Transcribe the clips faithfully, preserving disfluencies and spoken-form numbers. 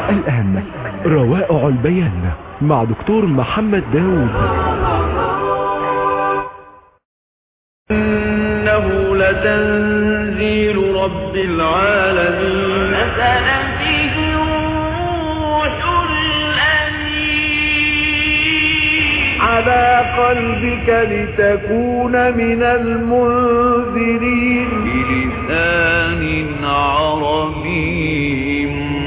الآن روائع البيان مع دكتور محمد داود. إنه لتنزيل رب العالمين نزل به الروح الأمين على قلبك لتكون من المنذرين بلسان عربي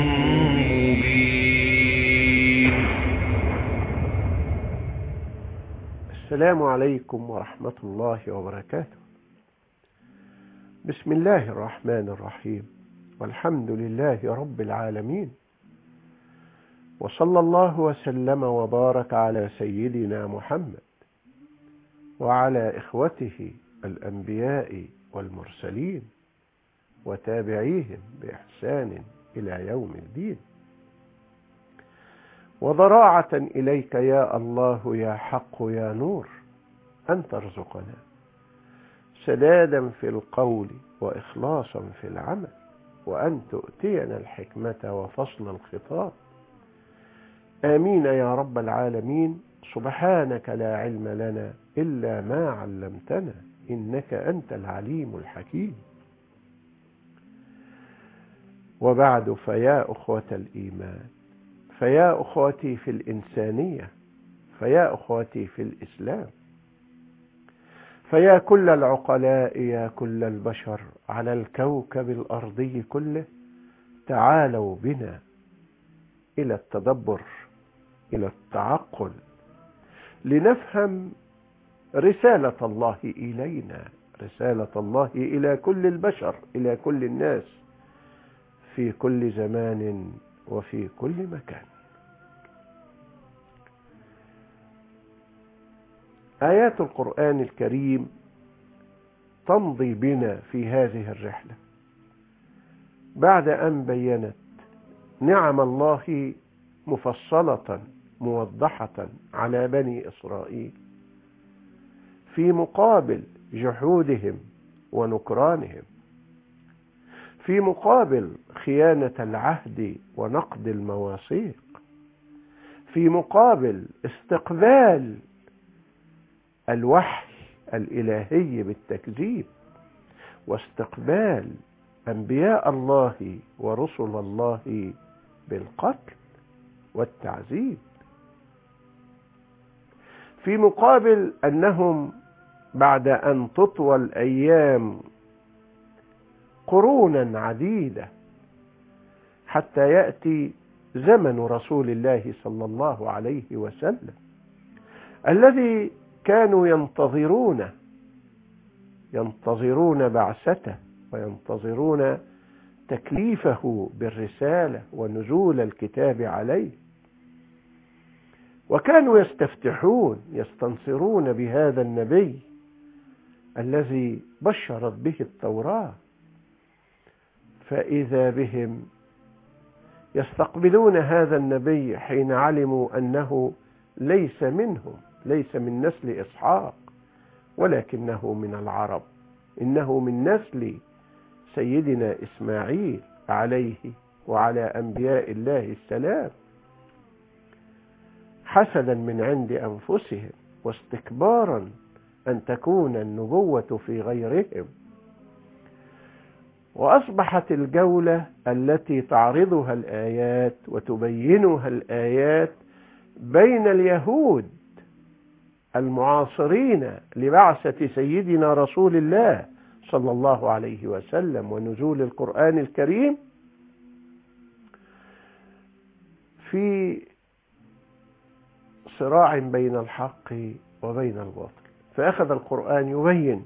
مبين. السلام عليكم ورحمة الله وبركاته. بسم الله الرحمن الرحيم، والحمد لله رب العالمين، وصلى الله وسلم وبارك على سيدنا محمد وعلى إخوته الأنبياء والمرسلين وتابعيهم بإحسان إلى يوم الدين. وضراعة إليك يا الله يا حق يا نور أن ترزقنا سدادا في القول وإخلاصا في العمل، وأن تؤتينا الحكمة وفصل الخطاب. آمين يا رب العالمين. سبحانك لا علم لنا إلا ما علمتنا إنك أنت العليم الحكيم. وبعد، فيا أخوة الإيمان، فيا أخوتي في الإنسانية، فيا أخوتي في الإسلام، فيا كل العقلاء، يا كل البشر على الكوكب الأرضي كله، تعالوا بنا إلى التدبر، إلى التعقل، لنفهم رسالة الله إلينا، رسالة الله إلى كل البشر، إلى كل الناس في كل زمان وفي كل مكان. آيات القرآن الكريم تمضي بنا في هذه الرحلة بعد أن بينت نعم الله مفصلة موضحة على بني إسرائيل في مقابل جحودهم ونكرانهم، في مقابل خيانة العهد ونقض المواثيق، في مقابل استقبال الوحي الإلهي بالتكذيب، واستقبال أنبياء الله ورسل الله بالقتل والتعذيب، في مقابل أنهم بعد أن تطوى الأيام قرونا عديدة حتى يأتي زمن رسول الله صلى الله عليه وسلم الذي كانوا ينتظرون ينتظرون بعثته وينتظرون تكليفه بالرسالة ونزول الكتاب عليه، وكانوا يستفتحون يستنصرون بهذا النبي الذي بشرت به التوراة، فإذا بهم يستقبلون هذا النبي حين علموا أنه ليس منهم، ليس من نسل إسحاق، ولكنه من العرب، إنه من نسل سيدنا إسماعيل عليه وعلى أنبياء الله السلام، حسدا من عند أنفسهم واستكبارا أن تكون النبوة في غيرهم. وأصبحت الجولة التي تعرضها الآيات وتبينها الآيات بين اليهود المعاصرين لبعثة سيدنا رسول الله صلى الله عليه وسلم ونزول القرآن الكريم في صراع بين الحق وبين الباطل. فأخذ القرآن يبين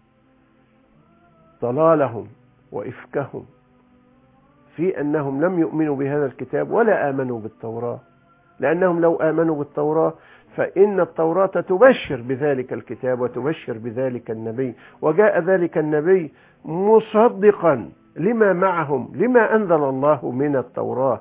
ضلالهم وإفكهم في أنهم لم يؤمنوا بهذا الكتاب ولا آمنوا بالتوراة، لأنهم لو آمنوا بالتوراة فإن التوراة تبشر بذلك الكتاب وتبشر بذلك النبي، وجاء ذلك النبي مصدقا لما معهم، لما أنزل الله من التوراة،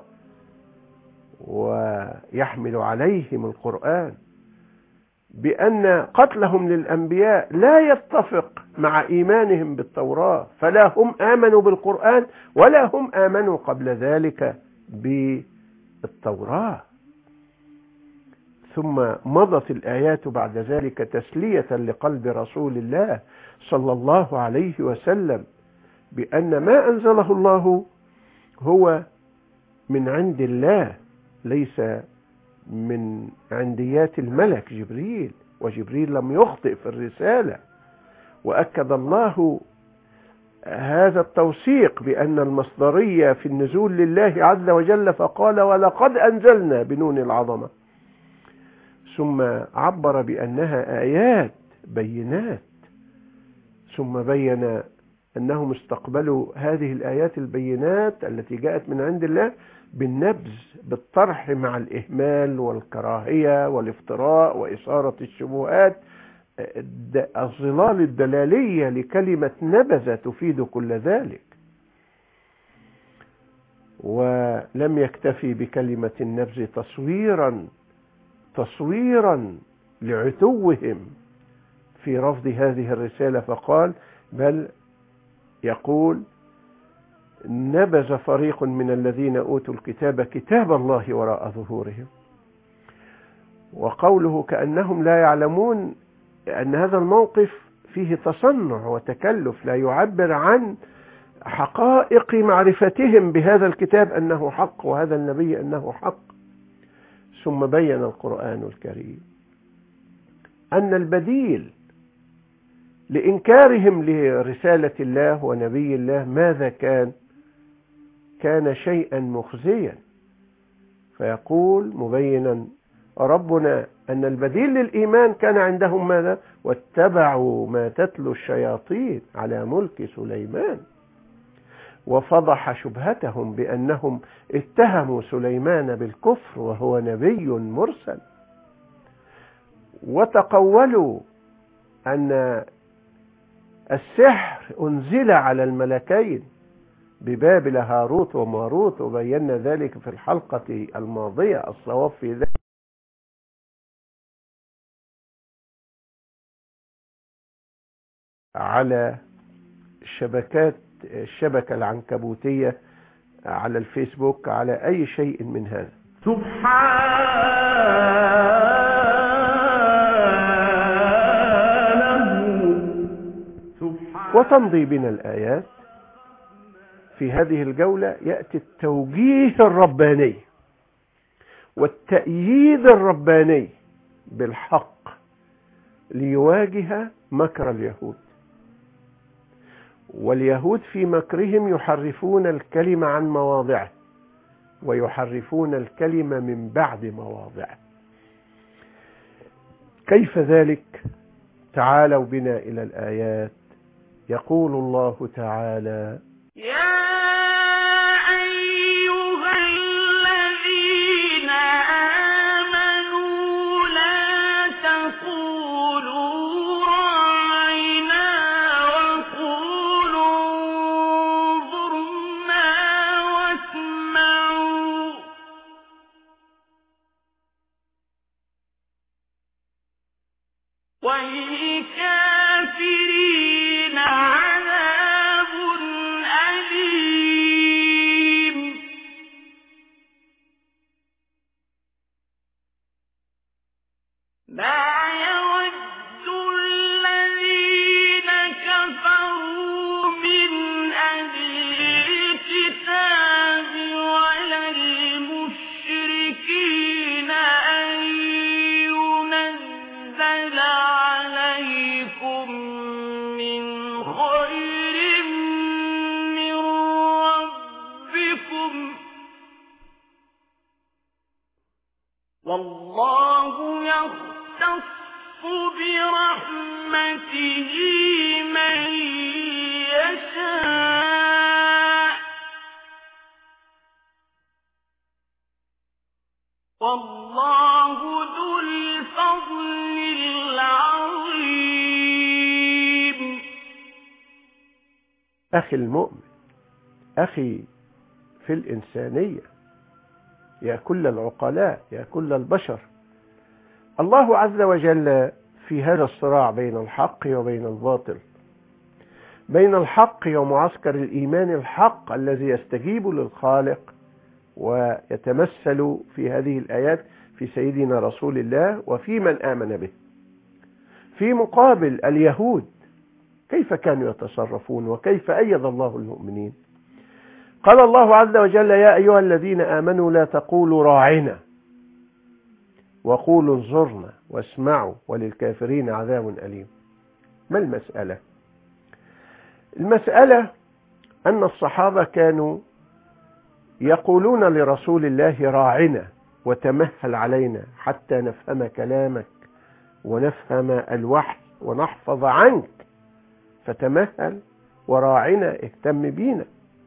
ويحمل عليهم القرآن بأن قتلهم للأنبياء لا يتفق مع إيمانهم بالتوراة، فلا هم آمنوا بالقرآن ولا هم آمنوا قبل ذلك التوراة. ثم مضت الآيات بعد ذلك تسلية لقلب رسول الله صلى الله عليه وسلم بأن ما أنزله الله هو من عند الله، ليس من عنديات الملك جبريل، وجبريل لم يخطئ في الرسالة. وأكد الله هذا التوثيق بأن المصدرية في النزول لله عز وجل، فقال ولقد أنزلنا بنون العظمة، ثم عبر بأنها آيات بينات، ثم بين أنهم استقبلوا هذه الآيات البينات التي جاءت من عند الله بالنبذ، بالطرح مع الإهمال والكراهية والافتراء وإثارة الشبهات، الظلال الدلالية لكلمة نبذ تفيد كل ذلك. ولم يكتفي بكلمة النبذ تصويرا تصويرا لعتوهم في رفض هذه الرسالة، فقال بل يقول نبذ فريق من الذين أوتوا الكتاب كتاب الله وراء ظهورهم. وقوله كأنهم لا يعلمون أن هذا الموقف فيه تصنع وتكلف، لا يعبر عن حقائق معرفتهم بهذا الكتاب أنه حق وهذا النبي أنه حق. ثم بين القرآن الكريم أن البديل لإنكارهم لرسالة الله ونبي الله ماذا كان؟ كان شيئا مخزيا. فيقول مبينا ربنا أن البديل للإيمان كان عندهم ماذا؟ واتبعوا ما تتلو الشياطين على ملك سليمان، وفضح شبهتهم بأنهم اتهموا سليمان بالكفر وهو نبي مرسل، وتقولوا أن السحر أنزل على الملكين ببابل هاروت وماروت، وبينا ذلك في الحلقة الماضية. الصواب في ذلك على الشبكات الشبكة العنكبوتية على الفيسبوك على أي شيء من هذا. وتمضي بنا الآيات. في هذه الجولة يأتي التوجيه الرباني والتأييد الرباني بالحق ليواجه مكر اليهود. واليهود في مكرهم يحرفون الكلمة عن مواضعه ويحرفون الكلمة من بعد مواضعه. كيف ذلك؟ تعالوا بنا إلى الآيات. يقول الله تعالى يا أيها الذين آمنوا لا تقولوا راعنا وقولوا انظرنا واسمعوا وللكافرين عذاب أليم. ما يود الذين كفروا من أهل الكتاب ولا المشركين أن ينزل عليكم من خير من ربكم والله يختص برحمته من يشاء والله ذو الفضل العظيم. أخي المؤمن، أخي في الإنسانية، يا كل العقلاء، يا كل البشر، الله عز وجل في هذا الصراع بين الحق وبين الباطل، بين الحق ومعسكر الإيمان الحق الذي يستجيب للخالق ويتمثل في هذه الآيات في سيدنا رسول الله وفي من آمن به. في مقابل اليهود كيف كانوا يتصرفون وكيف أيد الله المؤمنين؟ قال الله عز وجل: يا أيها الذين آمنوا لا تقولوا راعنا وقولوا انظرنا واسمعوا وللكافرين عذاب أليم. ما المسألة؟ المسألة أن الصحابة كانوا يقولون لرسول الله: راعنا وتمهل علينا حتى نفهم كلامك ونفهم الوحي ونحفظ عنك، فتمهل وراعنا، اهتم بينا.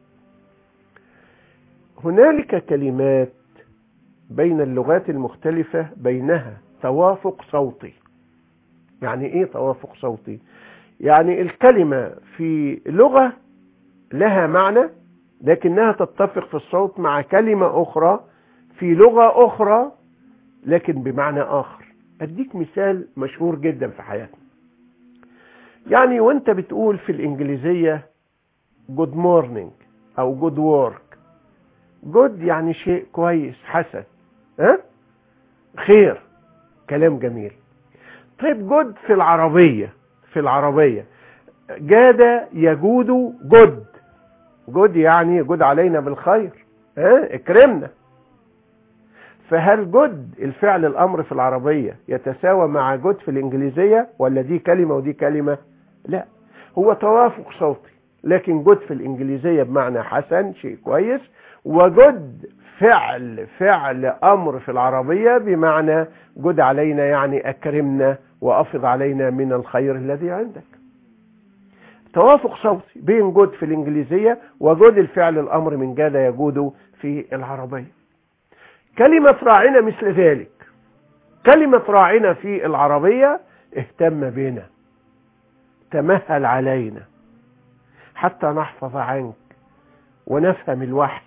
هنالك كلمات بين اللغات المختلفة بينها توافق صوتي. يعني ايه توافق صوتي؟ يعني الكلمة في لغة لها معنى لكنها تتفق في الصوت مع كلمة أخرى في لغة أخرى لكن بمعنى آخر. أديك مثال مشهور جدا في حياتنا. يعني وانت بتقول في الإنجليزية good morning أو good work. good يعني شيء كويس حسن، ها؟ خير، كلام جميل. طيب good في العربية في العربية جاد يجود جد. جد يعني جد علينا بالخير، ها؟ اكرمنا. فهل جد الفعل الأمر في العربية يتساوى مع جد في الإنجليزية ولا دي كلمة ودي كلمة؟ لا، هو توافق صوتي، لكن جد في الإنجليزية بمعنى حسن، شيء كويس، وجد فعل فعل أمر في العربية بمعنى جد علينا يعني أكرمنا وأفض علينا من الخير الذي عندك. توافق صوتي بين جد في الإنجليزية وجد الفعل الأمر من جاد يجود في العربية. كلمة راعنا مثل ذلك. كلمة راعنا في العربية اهتم بنا، تمهل علينا حتى نحفظ عنك ونفهم الوحي.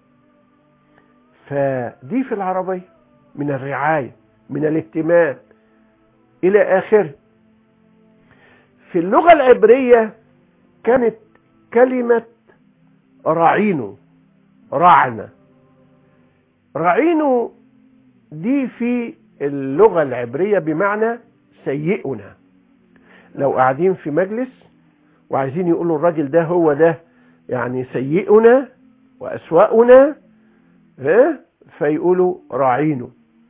فدي في العربية من الرعاية، من الاهتمام إلى آخره. في اللغة العبرية كانت كلمة راعينو، رعنا. رعينو دي في اللغة العبرية بمعنى سيئنا. لو قاعدين في مجلس وعايزين يقولوا الراجل ده هو ده يعني سيئنا وأسوأنا، فيقولوا راعينو.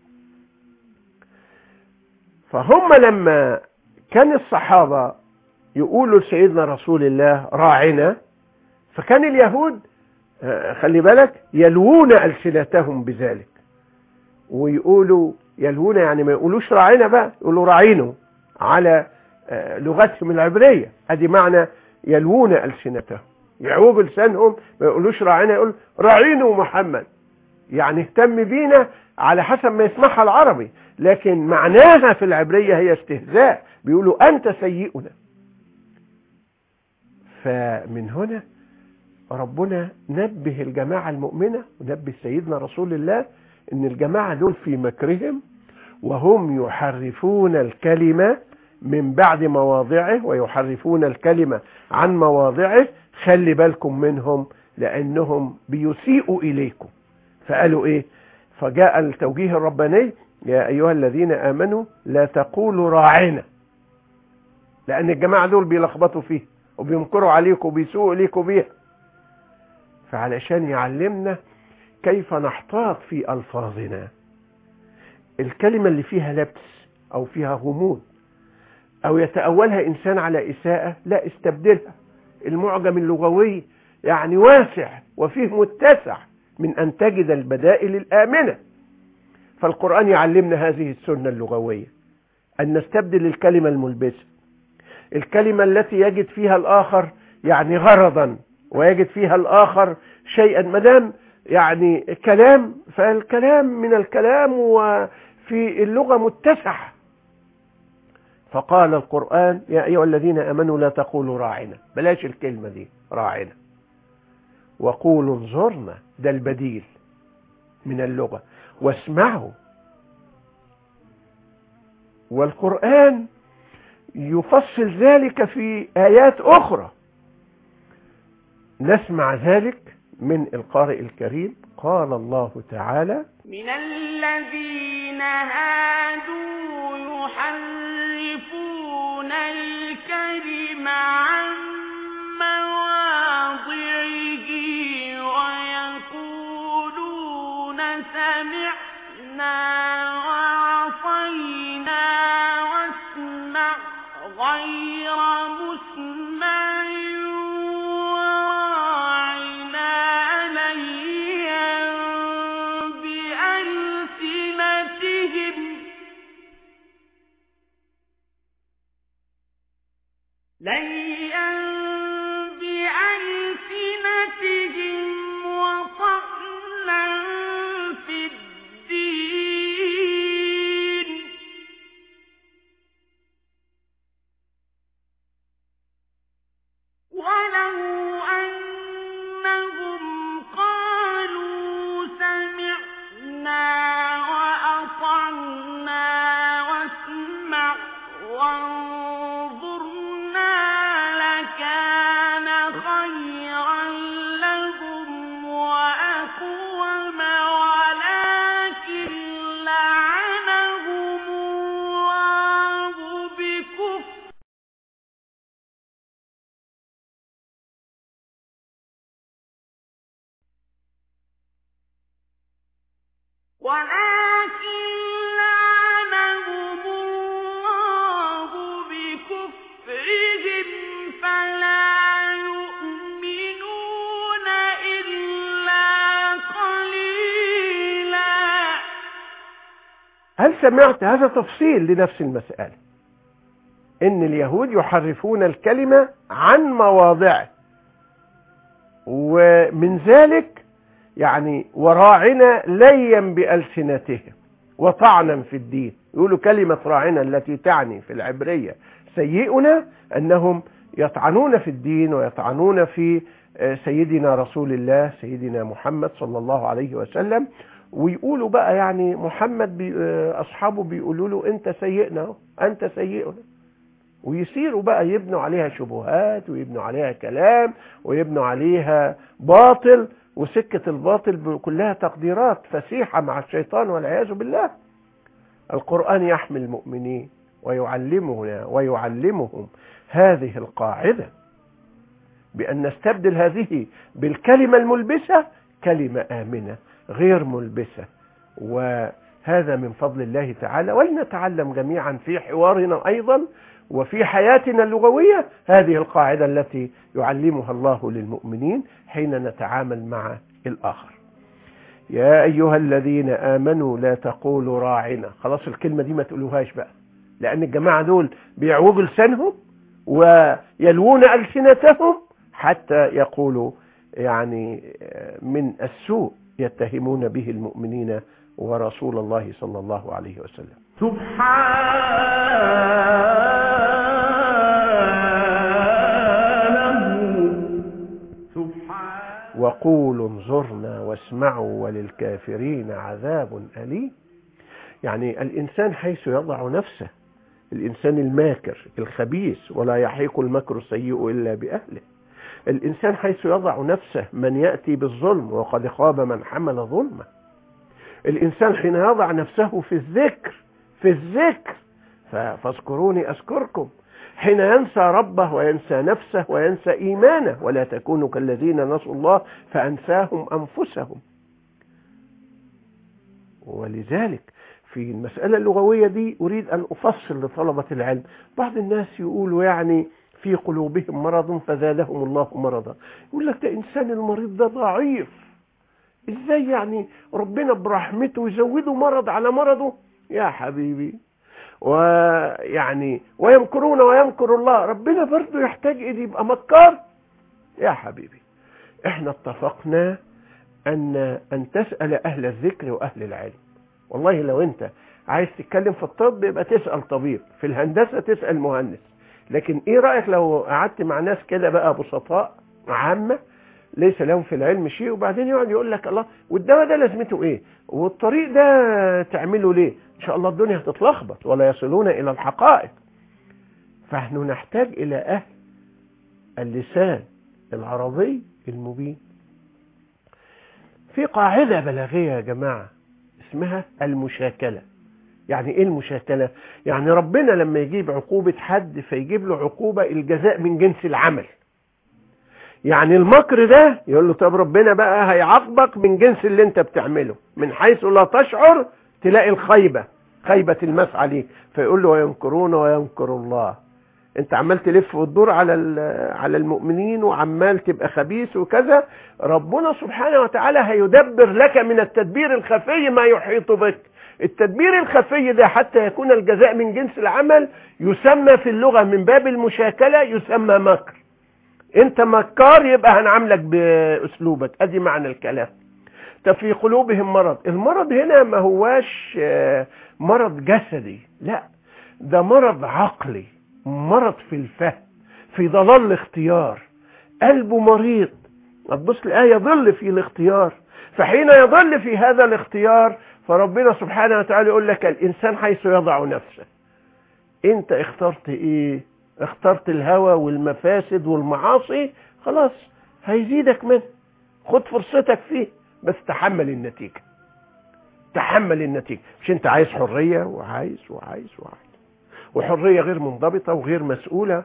فهم لما كان الصحابة يقولوا لسيدنا رسول الله راعنا، فكان اليهود خلي بالك يلوون ألسنتهم بذلك ويقولوا يلوون، يعني ما يقولوش راعنا بقى، يقولوا راعينو على لغتهم العبرية. ادي معنى يلوون ألسنتهم، يعوجوا لسانهم، ما يقولوش راعنا، يقول راعينو محمد، يعني اهتم بينا على حسب ما يسمعها العربي، لكن معناها في العبرية هي استهزاء، بيقولوا أنت سيئنا. فمن هنا ربنا نبه الجماعة المؤمنة ونبه سيدنا رسول الله ان الجماعة دول في مكرهم وهم يحرفون الكلمة من بعد مواضعه ويحرفون الكلمة عن مواضعه، خلي بالكم منهم لأنهم بيسيئوا إليكم. فقالوا إيه؟ فجاء التوجيه الرباني: يا أيها الذين آمنوا لا تقولوا راعنا، لأن الجماعة دول بيلخبطوا فيه وبيمكروا عليكم وبيسوءوا إليكم بيها. فعلشان يعلمنا كيف نحتاط في ألفاظنا. الكلمة اللي فيها لبس أو فيها غموض أو يتأولها إنسان على إساءة، لا، استبدلها. المعجم اللغوي يعني واسع وفيه متسع من أن تجد البدائل الآمنة. فالقرآن يعلمنا هذه السنة اللغوية، أن نستبدل الكلمة الملبسة، الكلمة التي يجد فيها الآخر يعني غرضا ويجد فيها الآخر شيئا، مدام يعني كلام، فالكلام من الكلام وفي اللغة متسع. فقال القرآن: يا أيها الذين آمنوا لا تقولوا راعنا، بلاش الكلمة دي راعنا، وقولوا انظرنا، ده البديل من اللغة، واسمعوا. والقرآن يفصل ذلك في آيات أخرى، نسمع ذلك من القارئ الكريم. قال الله تعالى: من الذين هادوا يحرفون الكلم عن مواضعه ويقولون سمعنا وعصينا واسمع غير مسمع وراعنا ليا بألسنتهم ليا بألسنتهم وطعنا في الدين ولو أنهم قالوا سمعنا وأطعنا واسمع وانظرنا لكان خيرا لهم وأقوم ولكن لعنهم الله بكفرهم ولكن لعنهم الله بكفرهم فلا يؤمنون إلا قليلا. هل سمعت؟ هذا تفصيل لنفس المسألة، إن اليهود يحرفون الكلمة عن مواضعه، ومن ذلك يعني وراعنا ليا بألسنتهم وطعنا في الدين. يقولوا كلمة راعنا التي تعني في العبرية سيئنا، أنهم يطعنون في الدين ويطعنون في سيدنا رسول الله سيدنا محمد صلى الله عليه وسلم، ويقولوا بقى يعني محمد بي أصحابه بيقولوا له أنت سيئنا أنت سيئنا، ويصيروا بقى يبنوا عليها شبهات ويبنوا عليها كلام ويبنوا عليها باطل، وسكة الباطل كلها تقديرات فسيحة مع الشيطان والعياذ بالله. القرآن يحمي المؤمنين ويعلمنا ويعلمهم هذه القاعدة، بأن نستبدل هذه بالكلمة الملبسة كلمة آمنة غير ملبسة، وهذا من فضل الله تعالى. ولنتعلم جميعا في حوارنا أيضا وفي حياتنا اللغوية هذه القاعدة التي يعلمها الله للمؤمنين حين نتعامل مع الآخر. يا أيها الذين آمنوا لا تقولوا راعنا. خلاص الكلمة دي ما تقولوهاش بقى، لأن الجماعة دول بيعوجوا لسانهم ويلوون ألسنتهم حتى يقولوا يعني من السوء يتهمون به المؤمنين ورسول الله صلى الله عليه وسلم. وقولوا انظرنا واسمعوا وللكافرين عذاب أليم. يعني الإنسان حيث يضع نفسه، الإنسان الماكر الخبيث ولا يحيق المكر السيء إلا بأهله، الإنسان حيث يضع نفسه من يأتي بالظلم وقد خاب من حمل ظلمه، الإنسان حين يضع نفسه في الذكر في الذكر فاذكروني أذكركم، حين ينسى ربه وينسى نفسه وينسى إيمانه، ولا تكونوا كالذين نسوا الله فأنساهم أنفسهم. ولذلك في المسألة اللغوية دي أريد أن أفصل لطلبة العلم. بعض الناس يقولوا يعني في قلوبهم مرض فزادهم الله مرضا. يقول لك ده إنسان المريض ده ضعيف، إزاي يعني ربنا برحمته يزوده مرض على مرضه؟ يا حبيبي، ويعني ويمكرون ويمكر الله، ربنا برضو يحتاج إذ يبقى مكار؟ يا حبيبي احنا اتفقنا أن أن تسأل أهل الذكر وأهل العلم. والله لو أنت عايز تتكلم في الطب يبقى تسأل طبيب، في الهندسة تسأل مهندس، لكن إيه رأيك لو قعدت مع ناس كده بقى بسطاء عامة ليس لهم في العلم شيء، وبعدين يقعد يقول لك الله والدواء ده لازمته إيه والطريق ده تعمله ليه؟ إن شاء الله الدنيا هتتلخبط ولا يصلون إلى الحقائق. فنحن نحتاج إلى أهل اللسان العربي المبين. في قاعدة بلاغية يا جماعة اسمها المشاكلة. يعني ايه المشاكلة؟ يعني ربنا لما يجيب عقوبة حد فيجيب له عقوبة الجزاء من جنس العمل. يعني المكر ده يقول له طب ربنا بقى هيعاقبك من جنس اللي انت بتعمله، من حيث لا تشعر تلاقي الخيبة، خيبة المسعى ليك، فيقول له وينكرون وينكر الله. انت عمال تلف وتدور على على المؤمنين وعمال تبقى خبيث وكذا، ربنا سبحانه وتعالى هيدبر لك من التدبير الخفي ما يحيط بك. التدبير الخفي ده حتى يكون الجزاء من جنس العمل يسمى في اللغة من باب المشاكلة يسمى مكر. انت مكار يبقى هنعاملك باسلوبك، ادي معنى الكلام. طب في قلوبهم مرض، المرض هنا ما هواش مرض جسدي، لا ده مرض عقلي، مرض في الفهم، في ضلال الاختيار، قلبه مريض. هتبص الآية يضل في الاختيار، فحين يضل في هذا الاختيار فربنا سبحانه وتعالى يقول لك الإنسان حيث يضع نفسه. انت اخترت ايه؟ اخترت الهوى والمفاسد والمعاصي، خلاص هيزيدك منه، خد فرصتك فيه، بس تحمل النتيجة. تحمل النتيجة. مش انت عايز حرية وعايز وعايز وعايز وحرية غير منضبطة وغير مسؤولة،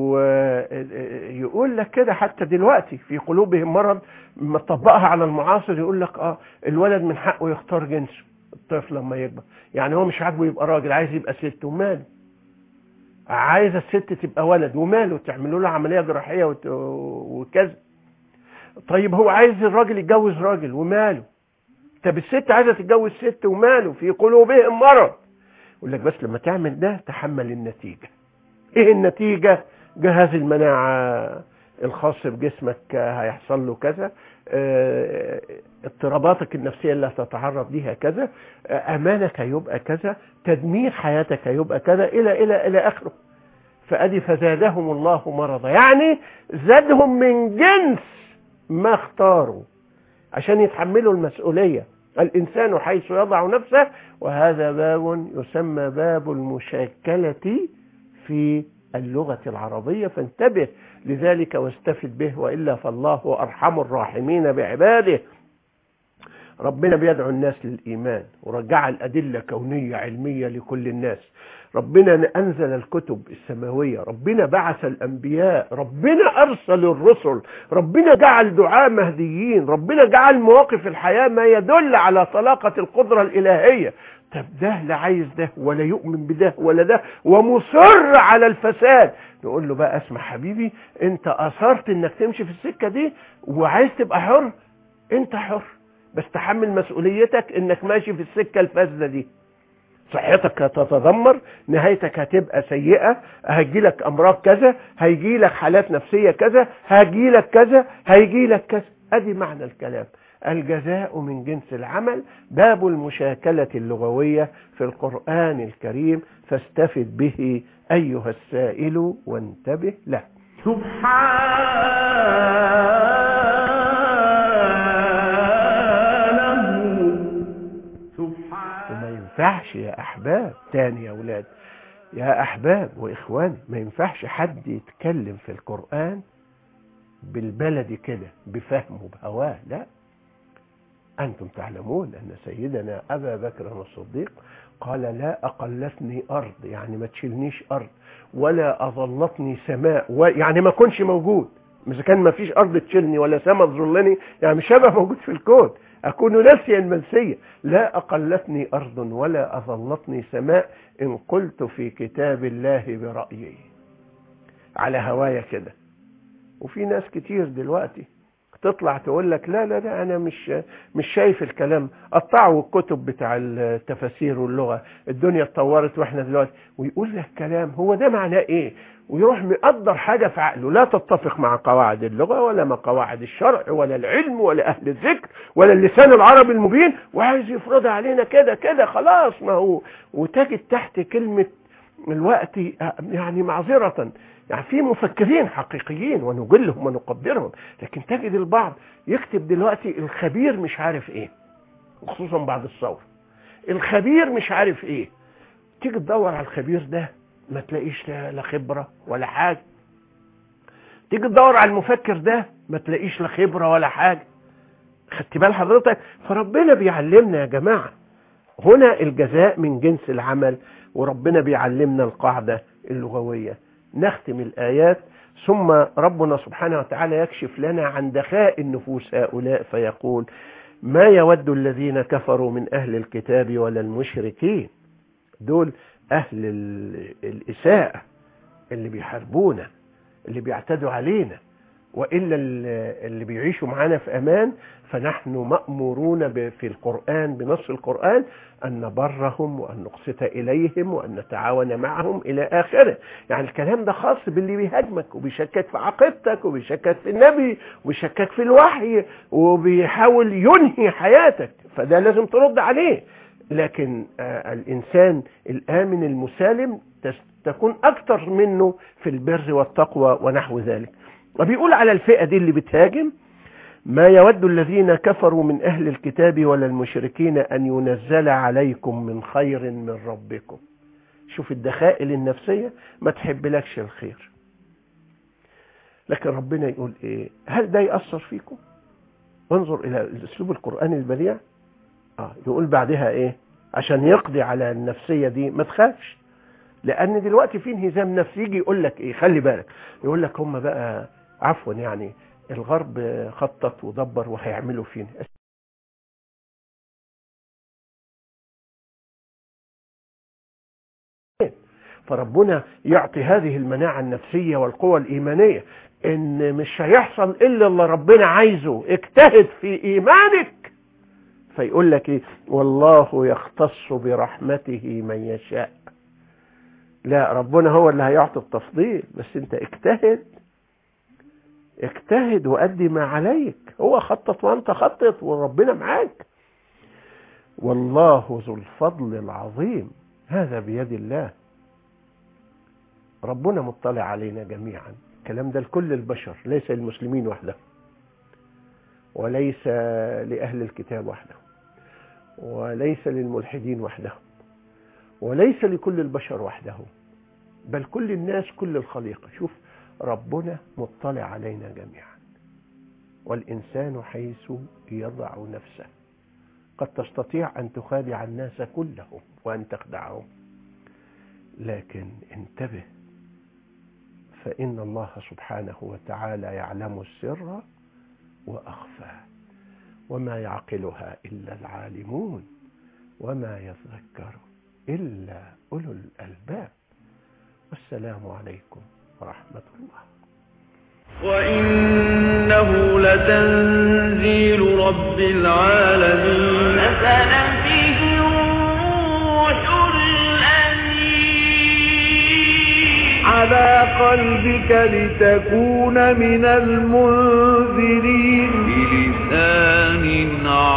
ويقول لك كده حتى دلوقتي في قلوبهم مرض، ما تطبقها على المعاصر يقول لك اه الولد من حقه يختار جنسه الطفل لما يكبر. يعني هو مش عاجبه يبقى راجل، عايز يبقى ست وماله، عايز الست تبقى ولد وماله، تعملوا له عملية جراحية وكذا. طيب هو عايز الراجل يتجوز راجل وماله، طب الست عايزة تتجوز ست وماله، في قلوبهم مرض. يقول لك بس لما تعمل ده تحمل النتيجة. ايه النتيجة؟ جهاز المناعة الخاص بجسمك هيحصل له كذا، اه اضطراباتك النفسية اللي هتتعرض ليها كذا، اه امانك هيبقى كذا، تدمير حياتك هيبقى كذا، الى الى الى اخره. فادي فزادهم الله مرضا، يعني زادهم من جنس ما اختاروا عشان يتحملوا المسؤولية. الإنسان حيث يضع نفسه، وهذا باب يسمى باب المشاكلة في اللغة العربية، فانتبه لذلك واستفد به، وإلا فالله أرحم الراحمين بعباده. ربنا بيدعو الناس للإيمان ورجع الأدلة كونية علمية لكل الناس. ربنا أنزل الكتب السماوية، ربنا بعث الأنبياء، ربنا أرسل الرسل، ربنا جعل دعاء مهديين، ربنا جعل مواقف الحياة ما يدل على طلاقة القدرة الإلهية. طب ده لا عايز ده ولا يؤمن بده ولا ده ومصر على الفساد، نقول له بقى اسمع حبيبي، انت أصرت انك تمشي في السكة دي وعايز تبقى حر، انت حر، بس تحمل مسؤوليتك انك ماشي في السكة الفاسدة دي. صحتك هتتدمر، نهايتك هتبقى سيئة، هيجيلك امراض كذا، هيجيلك حالات نفسية كذا، هيجيلك كذا، هيجيلك كذا. ادي معنى الكلام. الجزاء من جنس العمل، باب المشاكلة اللغوية في القرآن الكريم، فاستفد به ايها السائل وانتبه له. سبحان وما ينفعش يا أحباب، تاني يا أولاد يا أحباب وإخواني، ما ينفعش حد يتكلم في القرآن بالبلدي كده بفهمه بهواه، لا. أنتم تعلمون أن سيدنا أبا بكر الصديق قال لا أقلتني أرض، يعني ما تشيلنيش أرض، ولا أظلتني سماء، يعني ما كنش موجود. إذا كان ما فيش أرض تشيلني ولا سماء تظلني، يعني مش هبقى موجود في الكون، أكون ناسيا منسيا. لا أقلتني أرض ولا أظلتني سماء إن قلت في كتاب الله برأيي، على هوايا كده. وفي ناس كتير دلوقتي تطلع تقول لك لا لا لا أنا مش مش شايف الكلام، قطعوا الكتب بتاع التفاسير واللغة، الدنيا اتطورت وإحنا دلوقتي، ويقول لك كلام هو ده معناه إيه، ويروح مقدر حاجة في عقله لا تتفق مع قواعد اللغة ولا مع قواعد الشرع ولا العلم ولا أهل الذكر ولا اللسان العربي المبين، وعايز يفرضها علينا كده كده خلاص. ما هو وتجد تحت كلمة الوقت يعني معذرة، يعني في مفكرين حقيقيين ونجلهم ونقدرهم، لكن تجد البعض يكتب دلوقتي الخبير مش عارف ايه، وخصوصا بعد الثورة الخبير مش عارف ايه. تيجي تدور على الخبير ده ما تلاقيش لا خبرة ولا حاجة، تيجي تدور على المفكر ده ما تلاقيش لا خبرة ولا حاجة. خدت بال حضرتك؟ فربنا بيعلمنا يا جماعة، هنا الجزاء من جنس العمل، وربنا بيعلمنا القاعدة اللغوية. نختم الآيات، ثم ربنا سبحانه وتعالى يكشف لنا عن دخاء النفوس هؤلاء فيقول: ما يود الذين كفروا من أهل الكتاب ولا المشركين. دول أهل الإساءة اللي بيحاربونا، اللي بيعتدوا علينا، وإلا اللي بيعيشوا معانا في أمان. فنحن مأمورون في القرآن، بنص القرآن، أن نبرهم وأن نقسط إليهم وأن نتعاون معهم إلى آخره. يعني الكلام ده خاص باللي بيهاجمك وبيشكك في عقيدتك وبيشكك في النبي وبيشكك في الوحي وبيحاول ينهي حياتك، فده لازم ترد عليه. لكن آه الإنسان الآمن المسالم تكون أكتر منه في البر والتقوى ونحو ذلك. وبيقول على الفئة دي اللي بتهاجم: ما يود الذين كفروا من أهل الكتاب ولا المشركين أن ينزل عليكم من خير من ربكم. شوف الدخائل النفسية، ما تحب لكش الخير، لكن ربنا يقول إيه؟ هل ده يأثر فيكم؟ انظر إلى الأسلوب القرآني البديع. آه يقول بعدها إيه؟ عشان يقضي على النفسية دي، ما تخافش، لأن دلوقتي في انهزام نفسي. يجي يقول لك إيه؟ خلي بالك، يقول لك هم بقى عفوا يعني الغرب خطط ودبر وهيعملوا فينا. فربنا يعطي هذه المناعة النفسية والقوة الإيمانية، إن مش هيحصل إلا اللي ربنا عايزه، اجتهد في إيمانك. فيقول لك إيه؟ والله يختص برحمته من يشاء. لا، ربنا هو اللي هيعطي التفضيل، بس انت اجتهد اجتهد وأدي ما عليك. هو خطط وأنت خطط وربنا معاك. والله ذو الفضل العظيم، هذا بيد الله. ربنا مطلع علينا جميعا. الكلام ده لكل البشر، ليس للمسلمين وحدهم، وليس لأهل الكتاب وحدهم، وليس للملحدين وحدهم، وليس لكل البشر وحدهم، بل كل الناس، كل الخليقة. شوف، ربنا مطلع علينا جميعا. والإنسان حيث يضع نفسه. قد تستطيع أن تخادع الناس كلهم وأن تخدعهم، لكن انتبه، فإن الله سبحانه وتعالى يعلم السر وأخفى، وما يعقلها إلا العالمون، وما يذكر إلا أولو الألباب. والسلام عليكم ورحمة الله. وإنه لتنزيل رب العالمين. نزل به الروح الأمين على قلبك لتكون من المنذرين بلسان عربي